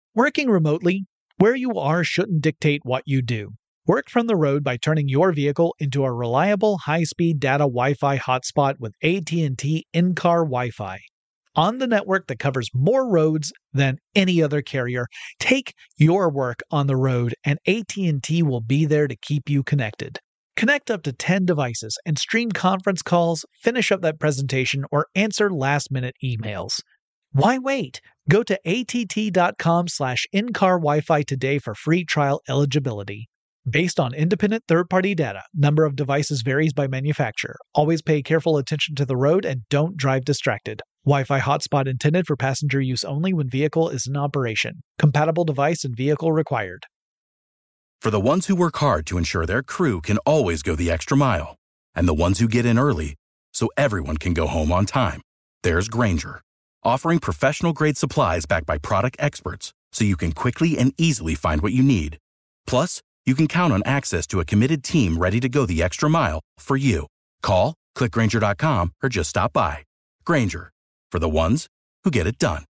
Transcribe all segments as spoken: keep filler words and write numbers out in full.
Working remotely, where you are shouldn't dictate what you do. Work from the road by turning your vehicle into a reliable high-speed data Wi-Fi hotspot with A T and T in-car Wi-Fi. On the network that covers more roads than any other carrier, take your work on the road and A T and T will be there to keep you connected. Connect up to ten devices and stream conference calls, finish up that presentation, or answer last-minute emails. Why wait? Go to att.com slash in-car Wi-Fi today for free trial eligibility. Based on independent third-party data, number of devices varies by manufacturer. Always pay careful attention to the road and don't drive distracted. Wi-Fi hotspot intended for passenger use only when vehicle is in operation. Compatible device and vehicle required. For the ones who work hard to ensure their crew can always go the extra mile, and the ones who get in early so everyone can go home on time, there's Grainger, offering professional-grade supplies backed by product experts so you can quickly and easily find what you need. Plus, you can count on access to a committed team ready to go the extra mile for you. Call, click Grainger dot com, or just stop by. Grainger, for the ones who get it done.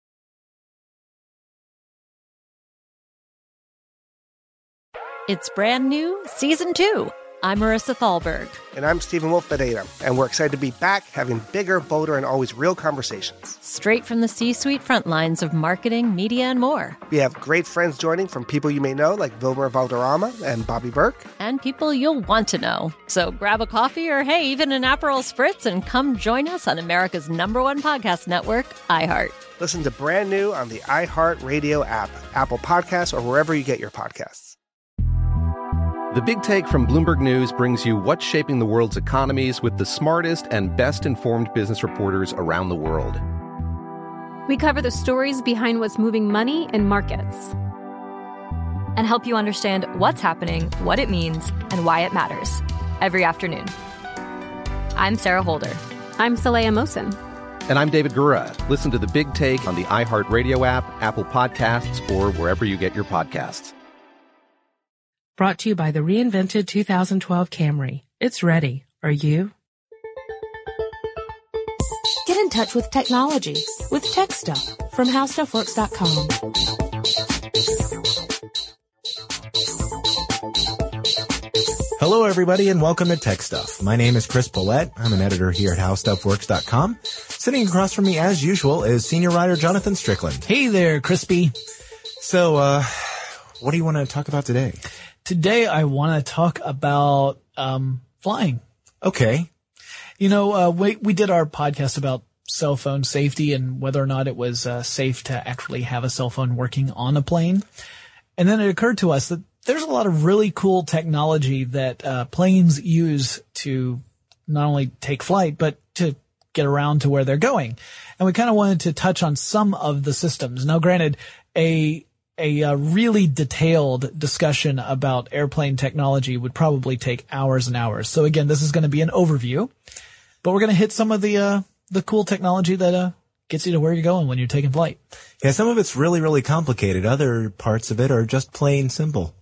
It's brand new, Season two. I'm Marissa Thalberg. And I'm Stephen Wolf Bedeta, and we're excited to be back having bigger, bolder, and always real conversations. Straight from the C-suite front lines of marketing, media, and more. We have great friends joining from people you may know, like Vilmer Valderrama and Bobby Burke. And people you'll want to know. So grab a coffee or, hey, even an Aperol Spritz and come join us on America's number one podcast network, iHeart. Listen to Brand New on the iHeart Radio app, Apple Podcasts, or wherever you get your podcasts. The Big Take from Bloomberg News brings you what's shaping the world's economies with the smartest and best-informed business reporters around the world. We cover the stories behind what's moving money and markets. And help you understand what's happening, what it means, and why it matters. Every afternoon. I'm Sarah Holder. I'm Saleha Mohsin. And I'm David Gura. Listen to The Big Take on the iHeart Radio app, Apple Podcasts, or wherever you get your podcasts. Brought to you by the reinvented two thousand twelve Camry. It's ready. Are you? Get in touch with technology with Tech Stuff from how stuff works dot com. Hello, everybody, and welcome to Tech Stuff. My name is Chris Pollette. I'm an editor here at how stuff works dot com. Sitting across from me, as usual, is senior writer Jonathan Strickland. Hey there, Crispy. So, uh, what do you want to talk about today? Today, I want to talk about um flying. Okay. You know, uh, we we did our podcast about cell phone safety and whether or not it was uh, safe to actually have a cell phone working on a plane. And then it occurred to us that there's a lot of really cool technology that uh, planes use to not only take flight, but to get around to where they're going. And we kind of wanted to touch on some of the systems. Now, granted, a A uh, really detailed discussion about airplane technology would probably take hours and hours. So again, this is going to be an overview, but we're going to hit some of the uh, the cool technology that uh, gets you to where you're going when you're taking flight. Yeah, some of it's really, really complicated. Other parts of it are just plain simple.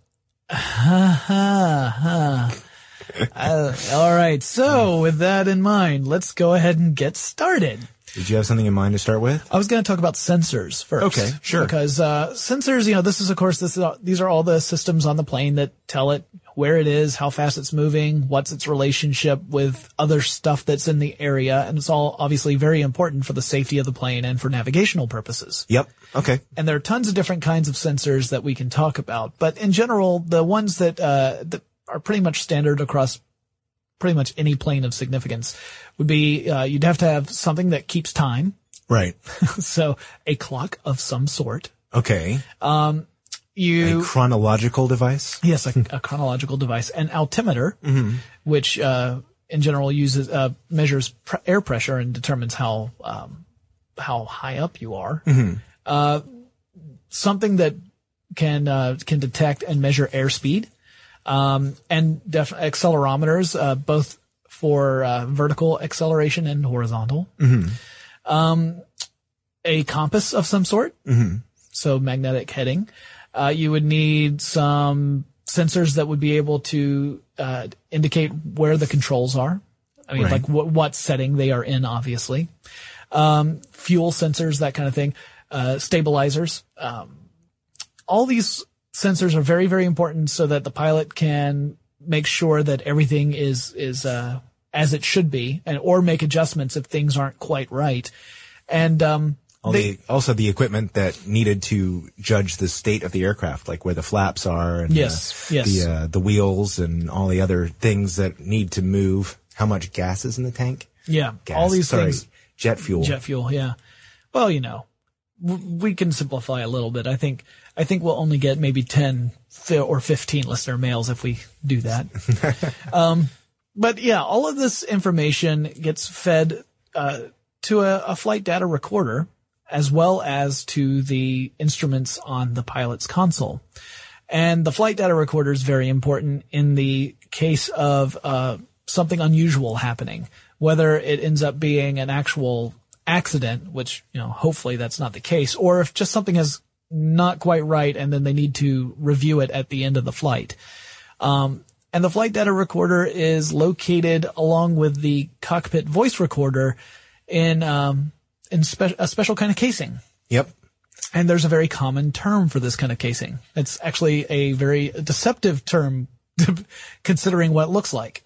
Ha ha ha. uh, all right. So with that in mind, let's go ahead and get started. Did you have something in mind to start with? I was going to talk about sensors first. Okay, sure. Because uh, sensors, you know, this is, of course, this is, these are all the systems on the plane that tell it where it is, how fast it's moving, what's its relationship with other stuff that's in the area. And it's all obviously very important for the safety of the plane and for navigational purposes. Yep. Okay. And there are tons of different kinds of sensors that we can talk about. But in general, the ones that, uh, that are pretty much standard across pretty much any plane of significance would be, uh, you'd have to have something that keeps time. Right. So a clock of some sort. Okay. Um, you. A chronological device? Yes, a, a chronological device. An altimeter, mm-hmm. which, uh, in general uses, uh, measures pr- air pressure and determines how, um, how high up you are. Mm-hmm. Uh, something that can, uh, can detect and measure airspeed. Um, and def- accelerometers, uh, both for, uh, vertical acceleration and horizontal. Mm-hmm. Um, a compass of some sort. Mm-hmm. So magnetic heading. Uh, you would need some sensors that would be able to, uh, indicate where the controls are. I mean, right. like what, what setting they are in, obviously. Um, fuel sensors, that kind of thing. Uh, stabilizers, um, all these sensors are very, very important so that the pilot can make sure that everything is, is, uh, as it should be, and, or make adjustments if things aren't quite right. And, um, All they, the, also the equipment that needed to judge the state of the aircraft, like where the flaps are and yes, the, yes. the, uh, the wheels and all the other things that need to move. How much gas is in the tank? Yeah. Gas. All these Sorry, things. Jet fuel. Jet fuel. Yeah. Well, you know, we can simplify a little bit. I think, I think we'll only get maybe ten or fifteen listener mails if we do that. um, but yeah, all of this information gets fed, uh, to a, a flight data recorder as well as to the instruments on the pilot's console. And the flight data recorder is very important in the case of, uh, something unusual happening, whether it ends up being an actual accident, which, you know, hopefully that's not the case, or if just something is not quite right and then they need to review it at the end of the flight. Um, and the flight data recorder is located along with the cockpit voice recorder in, um, in spe- a special kind of casing. Yep. And there's a very common term for this kind of casing. It's actually a very deceptive term considering what it looks like.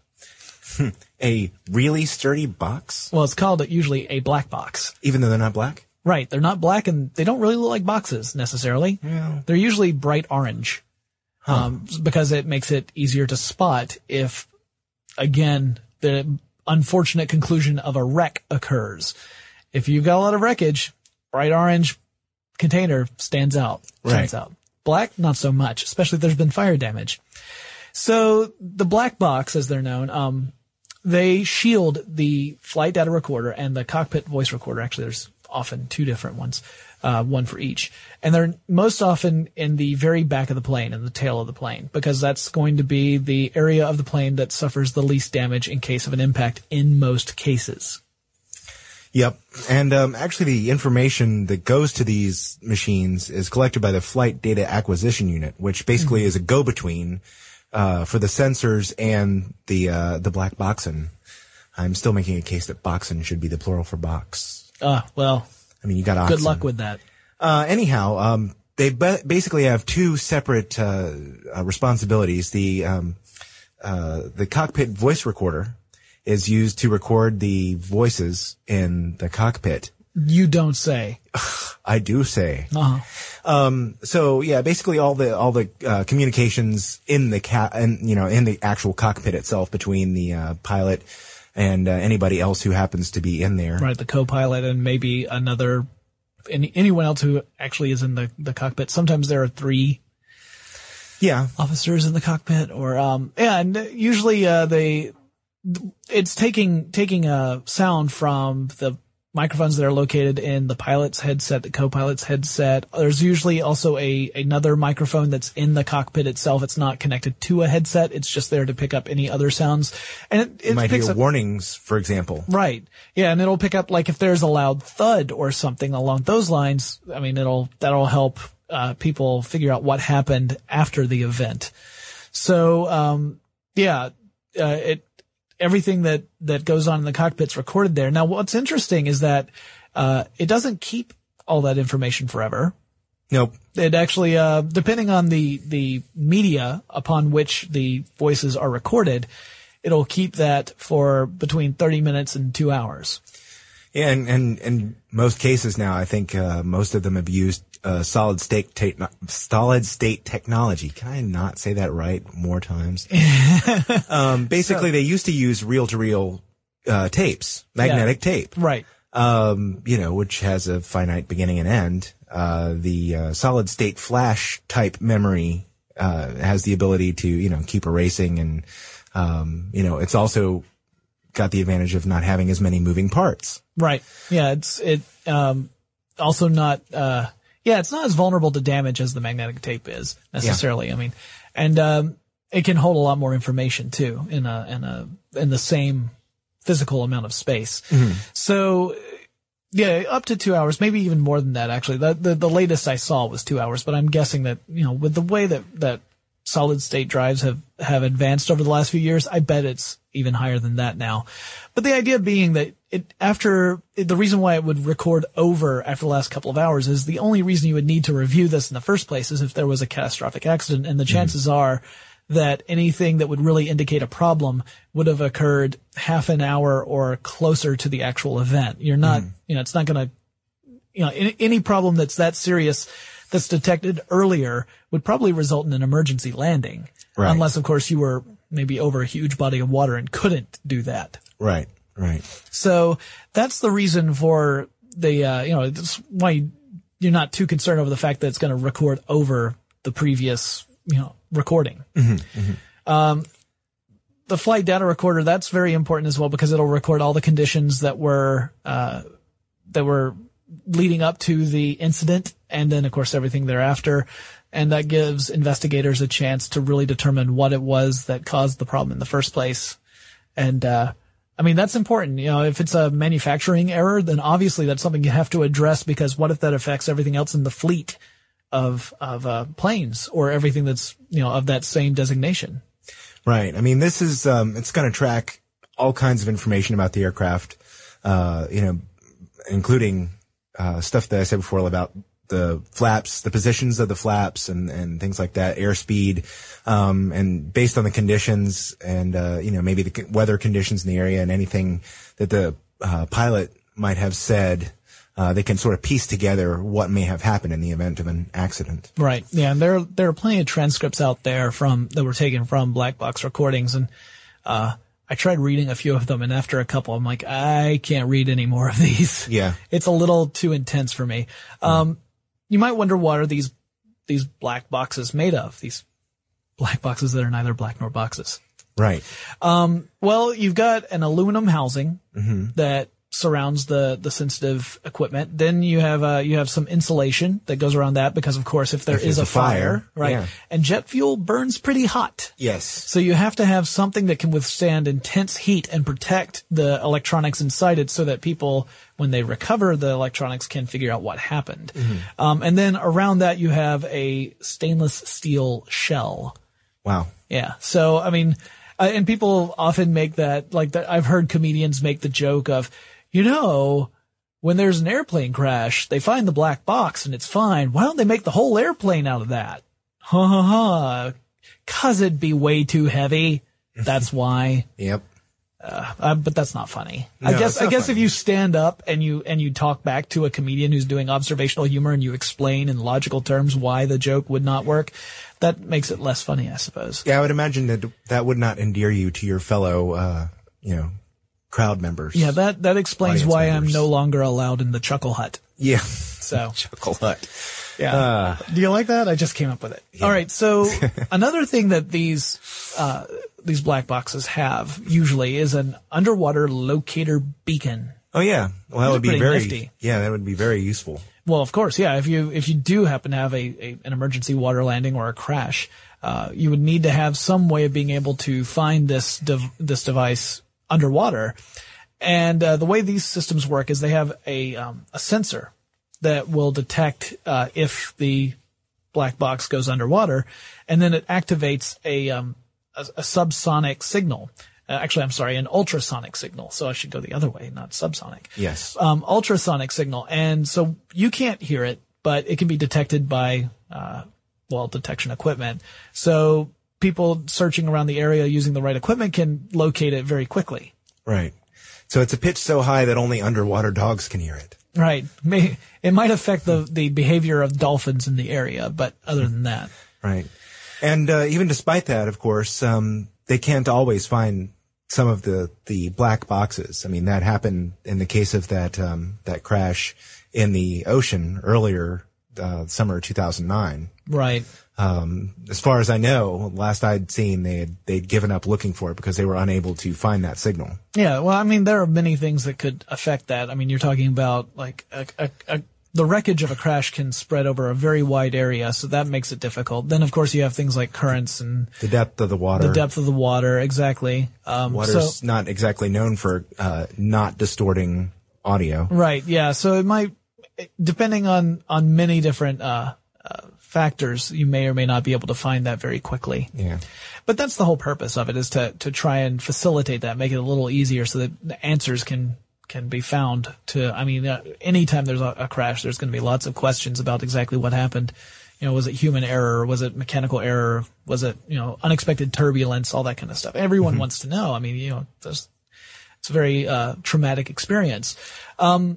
A really sturdy box? Well, it's called usually a black box. Even though they're not black? Right. They're not black and they don't really look like boxes necessarily. Yeah. They're usually bright orange. Huh. Um, because it makes it easier to spot if, again, the unfortunate conclusion of a wreck occurs. If you've got a lot of wreckage, bright orange container stands out. Stands Right. out. Black, not so much, especially if there's been fire damage. So the black box, as they're known, um, they shield the flight data recorder and the cockpit voice recorder. Actually, there's often two different ones, uh, one for each. And they're most often in the very back of the plane, in the tail of the plane, because that's going to be the area of the plane that suffers the least damage in case of an impact in most cases. Yep. And um, actually the information that goes to these machines is collected by the Flight Data Acquisition Unit, which basically mm-hmm. is a go-between uh for the sensors and the uh the black boxen. I'm still making a case that boxen should be the plural for box. Ah, uh, well. I mean, you got oxen. Good luck with that. Uh anyhow, um they ba- basically have two separate uh, uh responsibilities. The um uh the cockpit voice recorder is used to record the voices in the cockpit. You don't say. I do say. Uh-huh. Um, so yeah, basically all the, all the, uh, communications in the ca- and, you know, in the actual cockpit itself between the, uh, pilot and, uh, anybody else who happens to be in there. Right. The co-pilot and maybe another, any, anyone else who actually is in the, the cockpit. Sometimes there are three. Yeah. Officers in the cockpit or, um, yeah, and usually, uh, they, it's taking, taking a sound from the microphones that are located in the pilot's headset, the co-pilot's headset. There's usually also a another microphone that's in the cockpit itself. It's not connected to a headset. It's just there to pick up any other sounds. And it, it you might picks hear up warnings, for example. Right. Yeah, and it'll pick up like if there's a loud thud or something along those lines. I mean, it'll that'll help uh people figure out what happened after the event. So, um yeah, uh it everything that, that goes on in the cockpit's recorded there. Now, what's interesting is that, uh, it doesn't keep all that information forever. Nope. It actually, uh, depending on the, the media upon which the voices are recorded, it'll keep that for between thirty minutes and two hours. Yeah, and, and, and most cases now, I think, uh, most of them have used, uh, solid state, te- solid state technology. Can I not say that right more times? um, basically so, they used to use reel to reel, uh, tapes, magnetic yeah, tape. Right. Um, you know, which has a finite beginning and end. Uh, the, uh, solid state flash type memory, uh, has the ability to, you know, keep erasing and, um, you know, it's also got the advantage of not having as many moving parts. Right. Yeah. It's, it, um, also not, uh, yeah, it's not as vulnerable to damage as the magnetic tape is necessarily. Yeah. I mean, and, um, it can hold a lot more information too in a, in a, in the same physical amount of space. Mm-hmm. So yeah, up to two hours, maybe even more than that actually. The, the, the latest I saw was two hours, but I'm guessing that, you know, with the way that, that solid state drives have, have advanced over the last few years. I bet it's even higher than that now. But the idea being that it, after, it, the reason why it would record over after the last couple of hours is the only reason you would need to review this in the first place is if there was a catastrophic accident, and the chances mm-hmm. are that anything that would really indicate a problem would have occurred half an hour or closer to the actual event. You're not, mm-hmm. you know, it's not going to, you know, any, any problem that's that serious that's detected earlier would probably result in an emergency landing. Right. Unless, of course, you were maybe over a huge body of water and couldn't do that. Right, right. So that's the reason for the, uh, you know, that's why you, you're not too concerned over the fact that it's going to record over the previous, you know, recording. Mm-hmm, mm-hmm. Um, the flight data recorder, that's very important as well because it'll record all the conditions that were, uh, that were leading up to the incident and then, of course, everything thereafter. And that gives investigators a chance to really determine what it was that caused the problem in the first place. And, uh, I mean, that's important. You know, if it's a manufacturing error, then obviously that's something you have to address because what if that affects everything else in the fleet of, of, uh, planes or everything that's, you know, of that same designation? Right. I mean, this is, um, it's going to track all kinds of information about the aircraft, uh, you know, including, uh, stuff that I said before about the flaps, the positions of the flaps and, and things like that, airspeed, um, and based on the conditions and, uh, you know, maybe the weather conditions in the area and anything that the, uh, pilot might have said, uh, they can sort of piece together what may have happened in the event of an accident. Right. Yeah. And there, there are plenty of transcripts out there from, that were taken from black box recordings. And, uh, I tried reading a few of them, and after a couple, I'm like, I can't read any more of these. Yeah. It's a little too intense for me. Um, you might wonder what are these, these black boxes made of? These black boxes that are neither black nor boxes. Right. Um, well, you've got an aluminum housing mm-hmm. that surrounds the, the sensitive equipment. Then you have, uh, you have some insulation that goes around that because, of course, if there if is a, a fire, fire, right? Yeah. And jet fuel burns pretty hot. Yes. So you have to have something that can withstand intense heat and protect the electronics inside it so that people, when they recover the electronics, can figure out what happened. Mm-hmm. Um, and then around that you have a stainless steel shell. Wow. Yeah. So, I mean, uh, and people often make that, like that, I've heard comedians make the joke of, you know, when there's an airplane crash, they find the black box and it's fine. Why don't they make the whole airplane out of that? Ha ha ha. Cause it'd be way too heavy. That's why. Yep. Uh, uh, but that's not funny. No, I guess, I guess funny. if you stand up and you, and you talk back to a comedian who's doing observational humor and you explain in logical terms why the joke would not work, that makes it less funny, I suppose. Yeah, I would imagine that that would not endear you to your fellow, uh, you know, crowd members. Yeah, that, that explains why members. I'm no longer allowed in the Chuckle Hut. Yeah. So. Chuckle Hut. Yeah. Uh, Do you like that? I just came up with it. Yeah. All right. So another thing that these, uh, these black boxes have usually is an underwater locator beacon. Oh yeah. Well, that These would be are pretty very, nifty. yeah, that would be very useful. Well, of course. Yeah. If you, if you do happen to have a, a an emergency water landing or a crash, uh, you would need to have some way of being able to find this, dev- this device underwater. And, uh, the way these systems work is they have a, um, a sensor that will detect, uh, if the black box goes underwater, and then it activates a, um, a, a subsonic signal. Uh, actually, I'm sorry, an ultrasonic signal. So I should go the other way, not subsonic. Yes. Um, ultrasonic signal. And so you can't hear it, but it can be detected by, uh, well, detection equipment. So people searching around the area using the right equipment can locate it very quickly. Right. So it's a pitch so high that only underwater dogs can hear it. Right. May, it might affect the, the behavior of dolphins in the area, but other than that. Right. And, uh, even despite that, of course, um, they can't always find some of the, the black boxes. I mean, that happened in the case of that, um, that crash in the ocean earlier, uh, summer two thousand nine. Right. Um, as far as I know, last I'd seen, they had, they'd given up looking for it because they were unable to find that signal. Yeah. Well, I mean, there are many things that could affect that. I mean, you're talking about like a, a, a the wreckage of a crash can spread over a very wide area, so that makes it difficult. Then, of course, you have things like currents and the depth of the water. The depth of the water, exactly. Um, Water's so, not exactly known for uh, not distorting audio. Right. Yeah. So it might, depending on on many different uh, uh factors, you may or may not be able to find that very quickly. Yeah. But that's the whole purpose of it, is to, to try and facilitate that, make it a little easier so that the answers can, can be found to, I mean, uh, anytime there's a, a crash, there's going to be lots of questions about exactly what happened. You know, was it human error? Was it mechanical error? Was it, you know, unexpected turbulence? All that kind of stuff. Everyone mm-hmm. wants to know. I mean, you know, there's, it's a very, uh, traumatic experience. Um,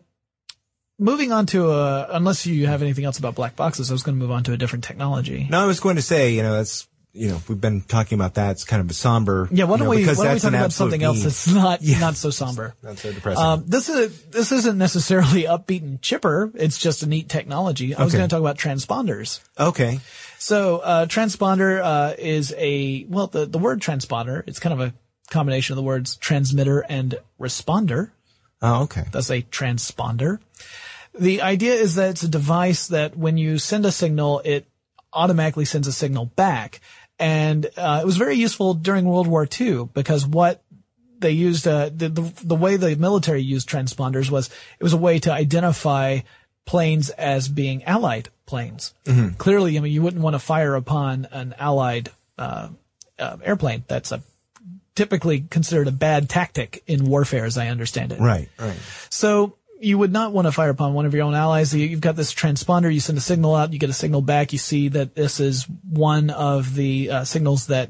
moving on to, uh, unless you have anything else about black boxes, I was going to move on to a different technology. No, I was going to say, you know, that's, you know, we've been talking about that. It's kind of a somber. Yeah, why don't you know, we, why because don't we that's talk an about absolute something else need. that's not, Yeah. not so somber. Not so depressing. Um, this is, this isn't necessarily upbeat and chipper. It's just a neat technology. I was Okay. going to talk about transponders. Okay. So, uh, transponder, uh, is a, well, the, the word transponder, it's kind of a combination of the words transmitter and responder. Oh, okay. That's a transponder. The idea is that it's a device that when you send a signal, it automatically sends a signal back. And, uh, it was very useful during World War Two because what they used, uh, the, the, the way the military used transponders was it was a way to identify planes as being Allied planes. Mm-hmm. Clearly, I mean, you wouldn't want to fire upon an Allied, uh, uh, airplane. That's a, typically considered a bad tactic in warfare, as I understand it. Right, right. So, you would not want to fire upon one of your own allies. You've got this transponder. You send a signal out. You get a signal back. You see that this is one of the uh, signals that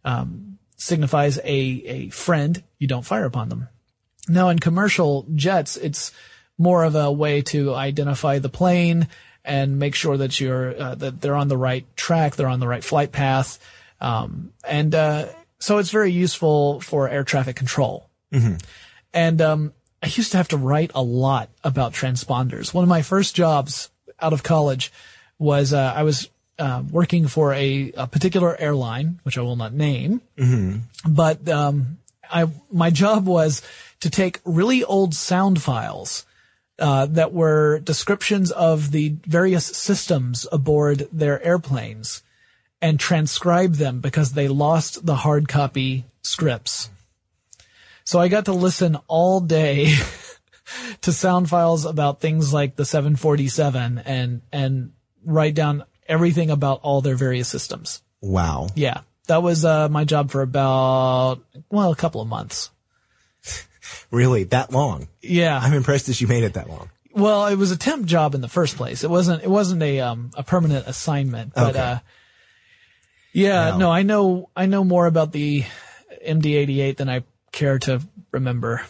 um, signifies a, a friend. You don't fire upon them. Now, in commercial jets, it's more of a way to identify the plane and make sure that you're uh, that they're on the right track, they're on the right flight path, um, and uh, so it's very useful for air traffic control. Mm-hmm. And um, I used to have to write a lot about transponders. One of my first jobs out of college was uh, I was uh, working for a, a particular airline, which I will not name. Mm-hmm. But um, I my job was to take really old sound files uh, that were descriptions of the various systems aboard their airplanes and transcribe them because they lost the hard copy scripts. So I got to listen all day to sound files about things like the seven forty-seven and, and write down everything about all their various systems. Wow. Yeah. That was, uh, my job for about, well, a couple of months. Really? That long? Yeah. I'm impressed that you made it that long. Well, it was a temp job in the first place. It wasn't, it wasn't a, um, a permanent assignment, but, okay. uh, yeah, wow. no, I know, I know more about the M D eighty-eight than I care to remember.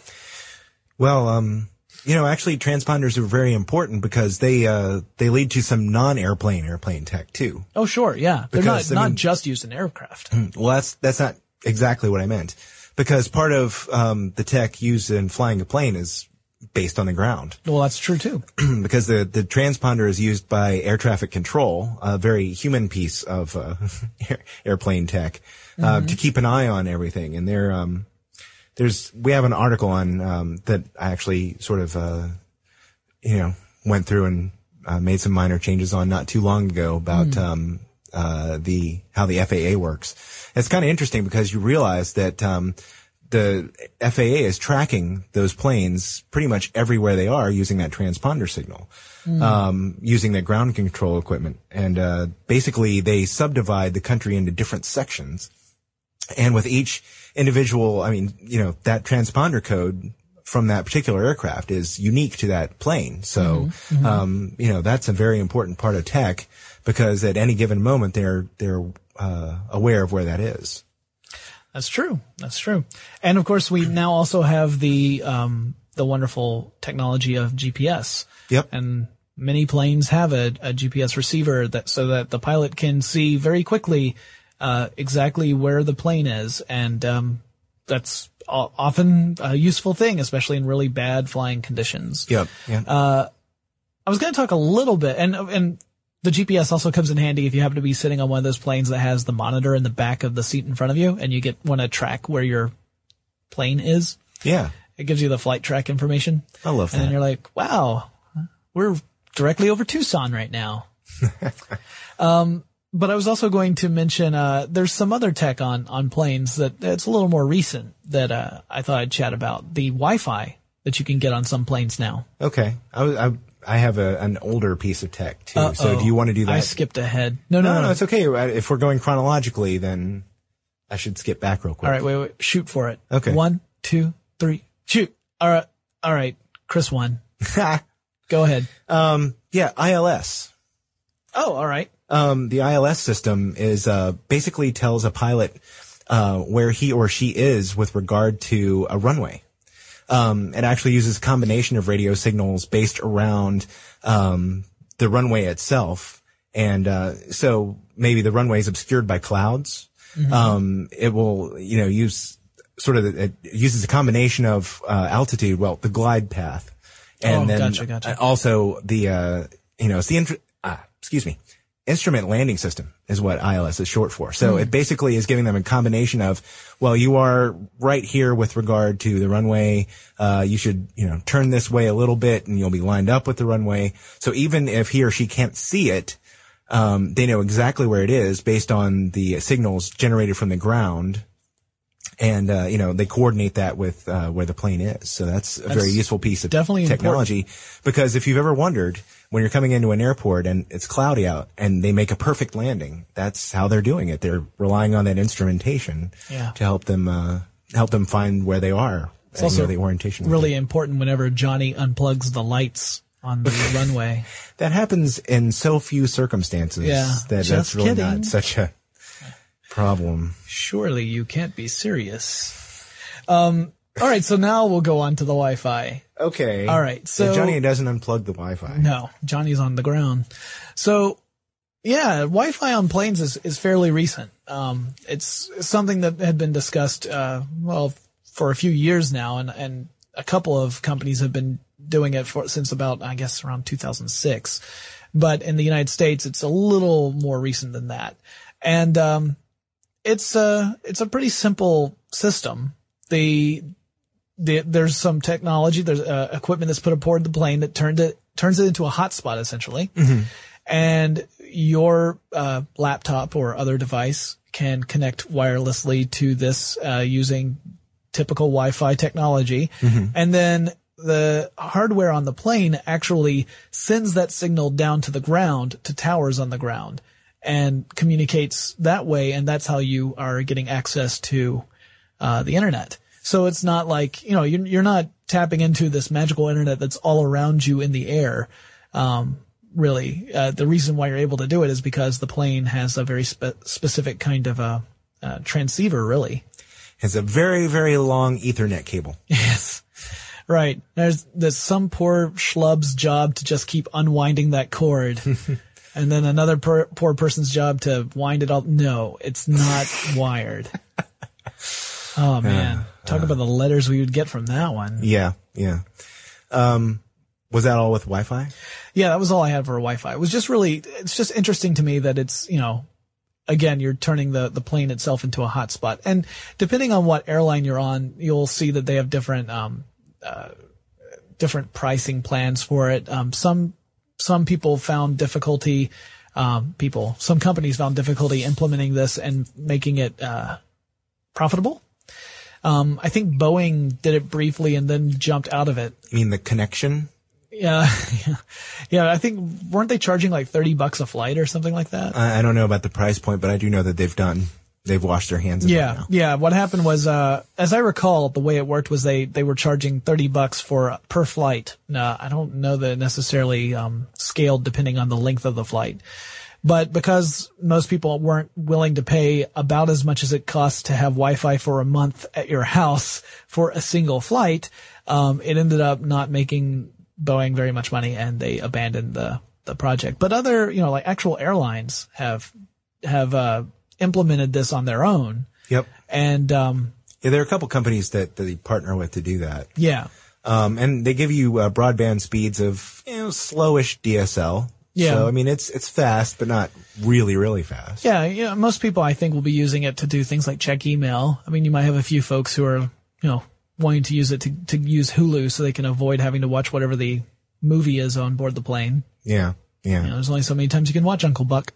Well, um, you know, actually transponders are very important because they, uh, they lead to some non-airplane airplane tech too. Oh, sure. Yeah. They're because, not, I not mean, just used in aircraft. Well, that's, that's not exactly what I meant because part of, um, the tech used in flying a plane is based on the ground. Well, that's true too. Because the, the transponder is used by air traffic control, a very human piece of, uh, air, airplane tech, uh, mm-hmm. to keep an eye on everything. And they're, um, There's, we have an article on, um, that I actually sort of, uh, you know, went through and, uh, made some minor changes on not too long ago about, mm. um, uh, the, how the F A A works. It's kind of interesting because you realize that, um, the F A A is tracking those planes pretty much everywhere they are using that transponder signal, mm. um, using that ground control equipment. And, uh, basically they subdivide the country into different sections. And with each individual, I mean, you know, that transponder code from that particular aircraft is unique to that plane. So, mm-hmm, mm-hmm. um, you know, that's a very important part of tech because at any given moment they're, they're, uh, aware of where that is. That's true. That's true. And of course we now also have the, um, the wonderful technology of G P S. Yep. And many planes have a, a G P S receiver that, so that the pilot can see very quickly Uh, exactly where the plane is. And, um, that's o- often a useful thing, especially in really bad flying conditions. Yep. Yeah. Uh, I was going to talk a little bit, and, and the G P S also comes in handy if you happen to be sitting on one of those planes that has the monitor in the back of the seat in front of you and you get, want to track where your plane is. Yeah. It gives you the flight track information. I love that. And then you're like, wow, we're directly over Tucson right now. um, But I was also going to mention, uh, there's some other tech on, on planes that it's a little more recent that, uh, I thought I'd chat about. The Wi-Fi that you can get on some planes now. Okay. I, I, I have a, an older piece of tech too. Uh-oh. So do you want to do that? I skipped ahead. No, no, no, no, no, it's okay. If we're going chronologically, then I should skip back real quick. All right, wait, wait. Shoot for it. Okay. One, two, three, shoot. All right, all right. Chris won. Go ahead. Um, yeah, I L S. Oh, all right. Um, the I L S system is uh, basically tells a pilot uh, where he or she is with regard to a runway. Um, it actually uses a combination of radio signals based around um, the runway itself, and uh, so maybe the runway is obscured by clouds. Mm-hmm. Um, it will, you know, use sort of the, it uses a combination of uh, altitude, well, the glide path, and oh, then gotcha, gotcha. also the uh, you know, it's the int- uh, excuse me. Instrument landing system is what I L S is short for. So mm. it basically is giving them a combination of, well, you are right here with regard to the runway. Uh, you should, you know, turn this way a little bit and you'll be lined up with the runway. So even if he or she can't see it, um, they know exactly where it is based on the signals generated from the ground. And, uh, you know, they coordinate that with, uh, where the plane is. So that's a that's very useful piece of definitely technology. Important. Because if you've ever wondered, when you're coming into an airport and it's cloudy out and they make a perfect landing, that's how they're doing it. They're relying on that instrumentation yeah. to help them, uh, help them find where they are. It's also you know, the orientation. Really important whenever Johnny unplugs the lights on the runway. That happens in so few circumstances yeah, that just that's really kidding. not such a problem. Surely you can't be serious. Um, all right, so now we'll go on to the Wi-Fi. Okay. All right, so yeah, Johnny doesn't unplug the Wi-Fi. No, Johnny's on the ground. So, yeah, Wi-Fi on planes is, is fairly recent. Um, it's something that had been discussed, uh, well, for a few years now, and, and a couple of companies have been doing it for since about, I guess, around two thousand six. But in the United States, it's a little more recent than that. And, um, it's a, it's a pretty simple system. The, the, there's some technology, there's uh, equipment that's put aboard the plane that turned it, turns it into a hotspot essentially. Mm-hmm. And your, uh, laptop or other device can connect wirelessly to this, uh, using typical Wi-Fi technology. Mm-hmm. And then the hardware on the plane actually sends that signal down to the ground, to towers on the ground, and communicates that way. And that's how you are getting access to, uh, the internet. So it's not like, you know, you're, you're not tapping into this magical internet that's all around you in the air. Um, really, uh, the reason why you're able to do it is because the plane has a very spe- specific kind of a, uh, transceiver, really. It's a very, very long Ethernet cable. Yes. Right. There's, there's some poor schlub's job to just keep unwinding that cord. And then another per, poor person's job to wind it all. No, it's not wired. Oh man. Uh, Talk uh, about the letters we would get from that one. Yeah. Yeah. Um, was that all with Wi-Fi? Yeah, that was all I had for Wi-Fi. It was just really, it's just interesting to me that it's, you know, again, you're turning the, the plane itself into a hotspot. And depending on what airline you're on, you'll see that they have different, um, uh, different pricing plans for it. Um, some, some people found difficulty, um, people, some companies found difficulty implementing this and making it, uh, profitable. Um, I think Boeing did it briefly and then jumped out of it. You mean the connection? Yeah. Yeah. Yeah. I think, weren't they charging like thirty bucks a flight or something like that? I, I don't know about the price point, but I do know that they've done, they've washed their hands of yeah, it now. Yeah. What happened was, uh, as I recall, the way it worked was they, they were charging thirty bucks for, per flight. Now, I don't know that it necessarily, um, scaled depending on the length of the flight. But because most people weren't willing to pay about as much as it costs to have Wi-Fi for a month at your house for a single flight, um, it ended up not making Boeing very much money and they abandoned the, the project. But other, you know, like actual airlines have, have, uh, implemented this on their own. Yep. And, um, yeah, there are a couple companies that, that they partner with to do that. Yeah. Um, and they give you, uh, broadband speeds of, you know, slowish D S L. Yeah. So, I mean, it's, it's fast, but not really, really fast. Yeah. Yeah. Most people, I think, will be using it to do things like check email. I mean, you might have a few folks who are, you know, wanting to use it to, to use Hulu so they can avoid having to watch whatever the movie is on board the plane. Yeah. Yeah. You know, there's only so many times you can watch Uncle Buck.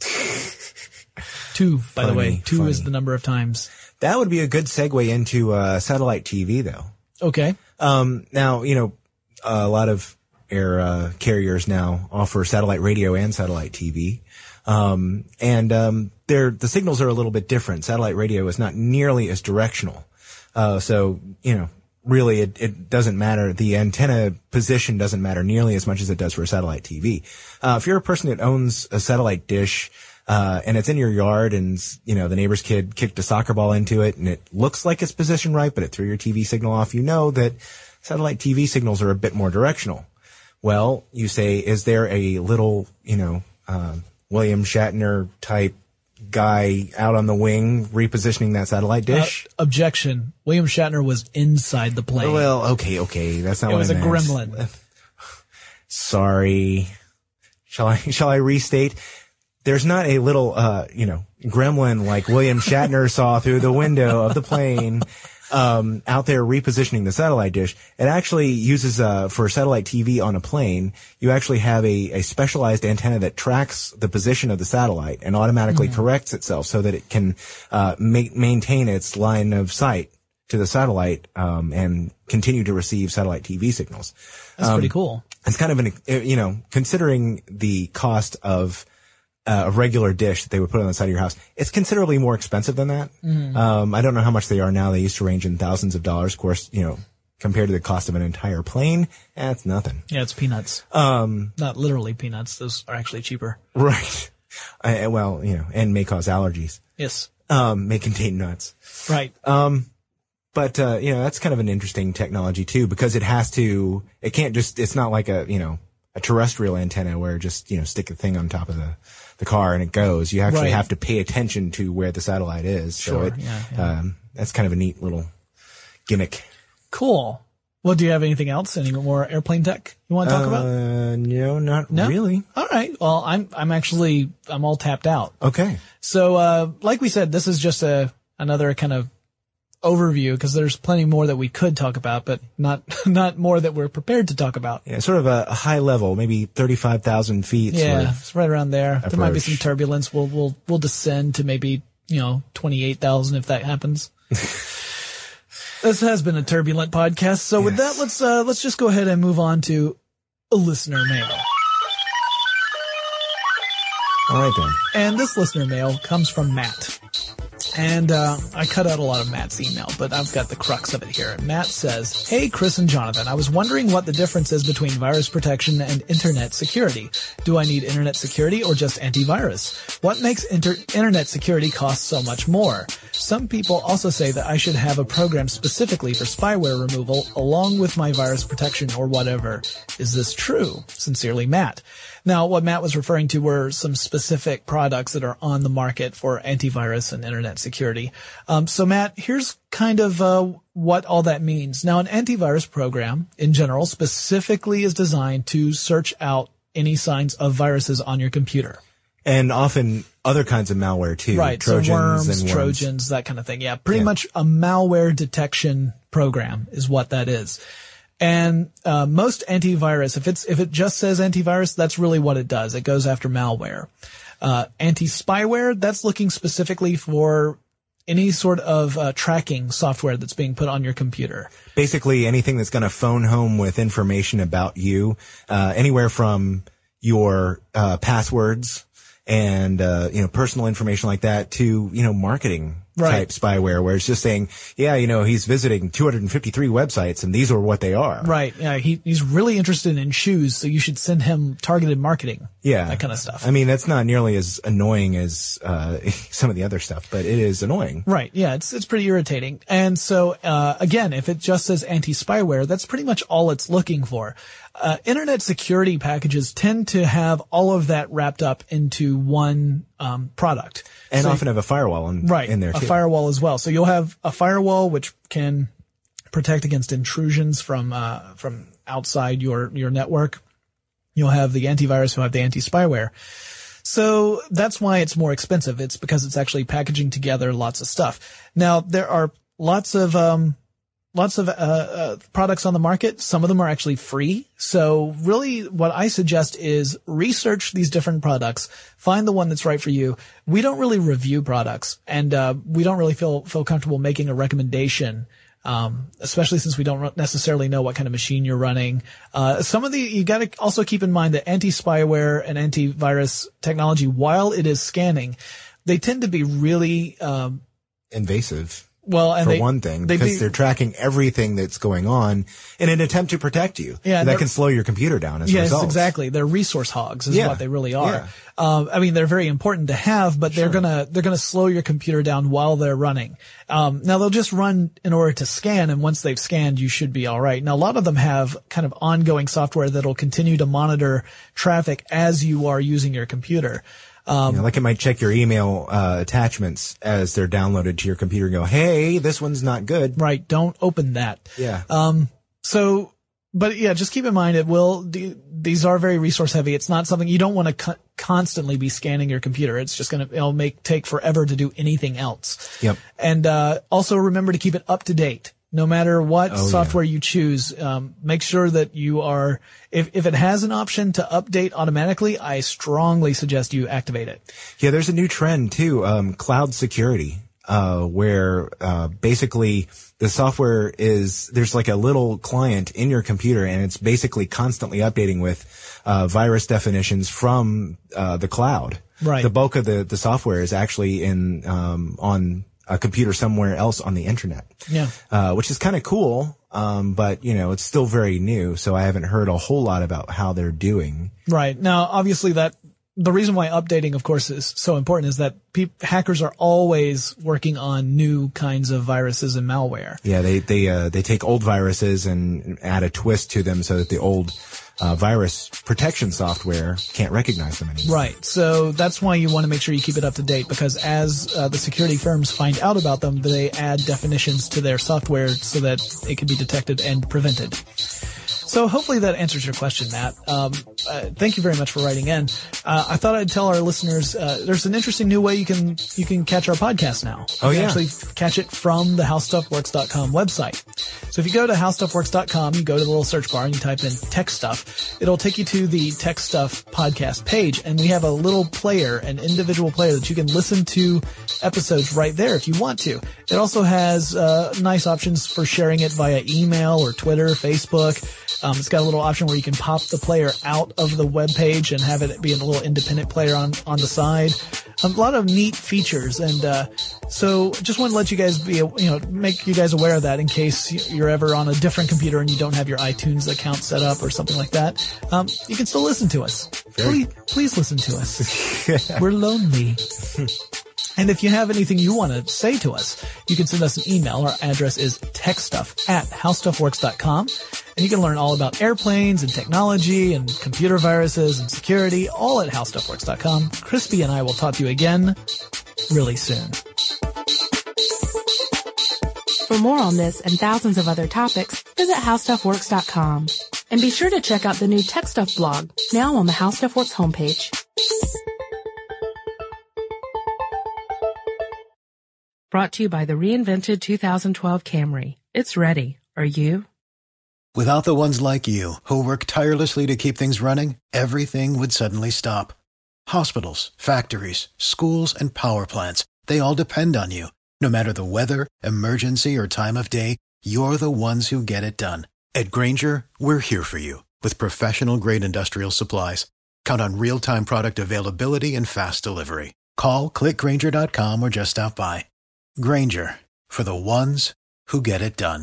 Two, by funny, the way. Two funny. is the number of times. That would be a good segue into, uh, satellite T V, though. Okay. Um, now, you know, a lot of over-the-air uh, carriers now offer satellite radio and satellite T V. Um, and um, they're, the signals are a little bit different. Satellite radio is not nearly as directional. Uh, so, you know, really it, it doesn't matter. The antenna position doesn't matter nearly as much as it does for a satellite T V. Uh, if you're a person that owns a satellite dish, uh, and it's in your yard and, you know, the neighbor's kid kicked a soccer ball into it and it looks like it's positioned right, but it threw your T V signal off, you know that satellite T V signals are a bit more directional. Well, you say, is there a little, you know, uh, William Shatner type guy out on the wing repositioning that satellite dish? Uh, objection. William Shatner was inside the plane. Well, okay, okay. That's not it what was I a meant. gremlin. Sorry. Shall I, shall I restate? There's not a little, uh, you know, gremlin like William Shatner saw through the window of the plane, um, out there repositioning the satellite dish. It actually uses, uh, for satellite T V on a plane, you actually have a, a specialized antenna that tracks the position of the satellite and automatically mm-hmm. corrects itself so that it can, uh, ma- maintain its line of sight to the satellite, um, and continue to receive satellite T V signals. That's um, pretty cool. It's kind of an, you know, considering the cost of, Uh, a regular dish that they would put on the side of your house, it's considerably more expensive than that. Mm-hmm. Um, I don't know how much they are now. They used to range in thousands of dollars. Of course, you know, compared to the cost of an entire plane, that's nothing. Yeah, it's peanuts. Um, not literally peanuts. Those are actually cheaper. Right. I, well, you know, and may cause allergies. Yes. Um, may contain nuts. Right. Um, but, uh, you know, that's kind of an interesting technology too, because it has to, it can't just, it's not like a, you know, a terrestrial antenna where just, you know, stick a thing on top of the, the car and it goes. You actually right. have to pay attention to where the satellite is. Sure. So it, yeah, yeah. um, that's kind of a neat little gimmick. Cool. Well, do you have anything else? Any more airplane tech you want to talk uh, about? No, not no? really. All right. Well, I'm, I'm actually, I'm all tapped out. Okay. So, uh, like we said, this is just a, another kind of overview because there's plenty more that we could talk about, but not, not more that we're prepared to talk about. Yeah, sort of a, a high level, maybe thirty-five thousand feet. Yeah, sort of it's right around there. approach. There might be some turbulence. We'll, we'll, we'll descend to maybe, you know, twenty-eight thousand if that happens. This has been a turbulent podcast. So yes. with that, let's, uh, let's just go ahead and move on to a listener mail. All right then. And this listener mail comes from Matt. And, uh, I cut out a lot of Matt's email, but I've got the crux of it here. Matt says, "Hey, Chris and Jonathan, I was wondering what the difference is between virus protection and internet security. Do I need internet security or just antivirus? What makes inter- internet security cost so much more? Some people also say that I should have a program specifically for spyware removal along with my virus protection or whatever. Is this true? Sincerely, Matt." Now, what Matt was referring to were some specific products that are on the market for antivirus and internet security. Um, so Matt, here's kind of uh, what all that means. Now, an antivirus program in general specifically is designed to search out any signs of viruses on your computer. And often other kinds of malware too. Right. Trojans so worms, and worms. Trojans, that kind of thing. Yeah. Pretty yeah. much a malware detection program is what that is. And, uh, most antivirus, if it's, if it just says antivirus, that's really what it does. It goes after malware. Uh, anti-spyware, that's looking specifically for any sort of, uh, tracking software that's being put on your computer. Basically anything that's going to phone home with information about you, uh, anywhere from your, uh, passwords and, uh, you know, personal information like that to, you know, marketing right. type spyware where it's just saying, yeah, you know, he's visiting two hundred fifty-three websites and these are what they are. Right. Yeah. He, he's really interested in shoes. So you should send him targeted marketing. Yeah. That kind of stuff. I mean, that's not nearly as annoying as, uh, some of the other stuff, but it is annoying. Right. Yeah. It's, it's pretty irritating. And so, uh, again, if it just says anti-spyware, that's pretty much all it's looking for. Uh, internet security packages tend to have all of that wrapped up into one, um, product. And so, often have a firewall in, right, in there too. A firewall as well. So you'll have a firewall which can protect against intrusions from, uh, from outside your, your network. You'll have the antivirus, you'll have the anti-spyware. So that's why it's more expensive. It's because it's actually packaging together lots of stuff. Now, there are lots of, um, lots of, uh, uh, products on the market. Some of them are actually free. So really what I suggest is research these different products, find the one that's right for you. We don't really review products and, uh, we don't really feel, feel comfortable making a recommendation, Um, especially since we don't necessarily know what kind of machine you're running. Uh, some of the, you gotta also keep in mind that anti-spyware and antivirus technology, while it is scanning, they tend to be really, um, invasive. Well, and for they, one thing, they because be, they're tracking everything that's going on in an attempt to protect you. Yeah, that can slow your computer down as yes, a result. Yes, exactly. They're resource hogs is yeah. what they really are. Yeah. Um, I mean, they're very important to have, but Sure. they're gonna, they're gonna slow your computer down while they're running. Um, now they'll just run in order to scan, and once they've scanned, you should be alright. Now a lot of them have kind of ongoing software that'll continue to monitor traffic as you are using your computer. Um, you know, like it might check your email uh, attachments as they're downloaded to your computer and go, hey, this one's not good. Right. Don't open that. Yeah. Um, so, but yeah, just keep in mind it will, these are very resource heavy. It's not something you don't want to co- constantly be scanning your computer. It's just going to, it'll make, take forever to do anything else. Yep. And, uh, also remember to keep it up to date. No matter what oh, software yeah. you choose, um, make sure that you are, if, if it has an option to update automatically, I strongly suggest you activate it. Yeah, there's a new trend too, um, cloud security, uh, where, uh, basically the software is, there's like a little client in your computer and it's basically constantly updating with, uh, virus definitions from, uh, the cloud. Right. The bulk of the, the software is actually in, um, on, a computer somewhere else on the internet. Yeah. Uh, which is kind of cool. Um, but you know, it's still very new. So I haven't heard a whole lot about how they're doing. Right. Now, obviously that, the reason why updating, of course, is so important is that pe- hackers are always working on new kinds of viruses and malware. Yeah. They, they, uh, they take old viruses and add a twist to them so that the old, Uh, virus protection software can't recognize them anymore. Right. So that's why you want to make sure you keep it up to date, because as uh, the security firms find out about them, they add definitions to their software so that it can be detected and prevented. So hopefully that answers your question, Matt. Um, uh, thank you very much for writing in. Uh, I thought I'd tell our listeners, uh, there's an interesting new way you can, you can catch our podcast now. You oh, can yeah. actually catch it from the how stuff works dot com website. So if you go to how stuff works dot com, you go to the little search bar and you type in Tech Stuff. It'll take you to the Tech Stuff podcast page, and we have a little player, an individual player that you can listen to episodes right there if you want to. It also has, uh, nice options for sharing it via email or Twitter, Facebook. Um, it's got a little option where you can pop the player out of the web page and have it be a little independent player on, on the side. A lot of neat features. And, uh, so just want to let you guys be, you know, make you guys aware of that in case you're ever on a different computer and you don't have your iTunes account set up or something like that. Um, you can still listen to us. Please, please listen to us. We're lonely. And if you have anything you want to say to us, you can send us an email. Our address is techstuff at how stuff works dot com. And you can learn all about airplanes and technology and computer viruses and security, all at how stuff works dot com. Crispy and I will talk to you again really soon. For more on this and thousands of other topics, visit how stuff works dot com. And be sure to check out the new Tech Stuff blog, now on the How Stuff Works homepage. Brought to you by the reinvented two thousand twelve Camry. It's ready. Are you? Without the ones like you, who work tirelessly to keep things running, everything would suddenly stop. Hospitals, factories, schools, and power plants, they all depend on you. No matter the weather, emergency, or time of day, you're the ones who get it done. At Grainger, we're here for you with professional-grade industrial supplies. Count on real-time product availability and fast delivery. Call, click Grainger dot com, or just stop by. Grainger, for the ones who get it done.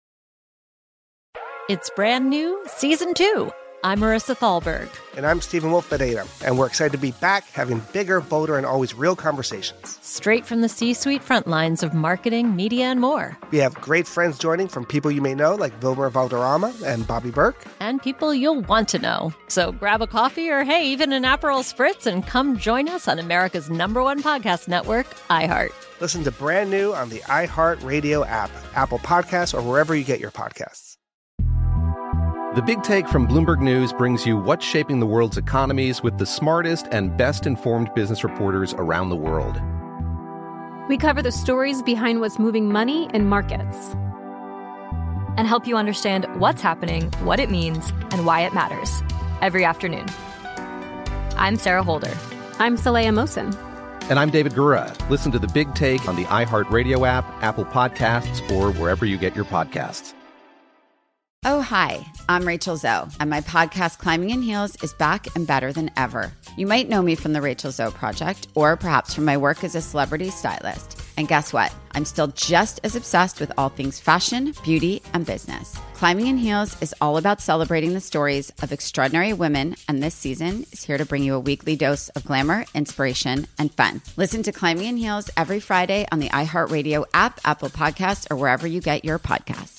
It's brand new, season two. I'm Marissa Thalberg. And I'm Stephen Wolf-Pereira, and we're excited to be back having bigger, bolder, and always real conversations. Straight from the C-suite front lines of marketing, media, and more. We have great friends joining from people you may know, like Wilmer Valderrama and Bobby Burke. And people you'll want to know. So grab a coffee or, hey, even an Aperol Spritz and come join us on America's number one podcast network, iHeart. Listen to Brand New on the iHeart Radio app, Apple Podcasts, or wherever you get your podcasts. The Big Take from Bloomberg News brings you what's shaping the world's economies with the smartest and best-informed business reporters around the world. We cover the stories behind what's moving money and markets. And help you understand what's happening, what it means, and why it matters. Every afternoon. I'm Sarah Holder. I'm Saleha Mohsin. And I'm David Gura. Listen to The Big Take on the iHeartRadio app, Apple Podcasts, or wherever you get your podcasts. Oh, hi, I'm Rachel Zoe, and my podcast, Climbing in Heels, is back and better than ever. You might know me from the Rachel Zoe Project, or perhaps from my work as a celebrity stylist. And guess what? I'm still just as obsessed with all things fashion, beauty, and business. Climbing in Heels is all about celebrating the stories of extraordinary women, and this season is here to bring you a weekly dose of glamour, inspiration, and fun. Listen to Climbing in Heels every Friday on the iHeartRadio app, Apple Podcasts, or wherever you get your podcasts.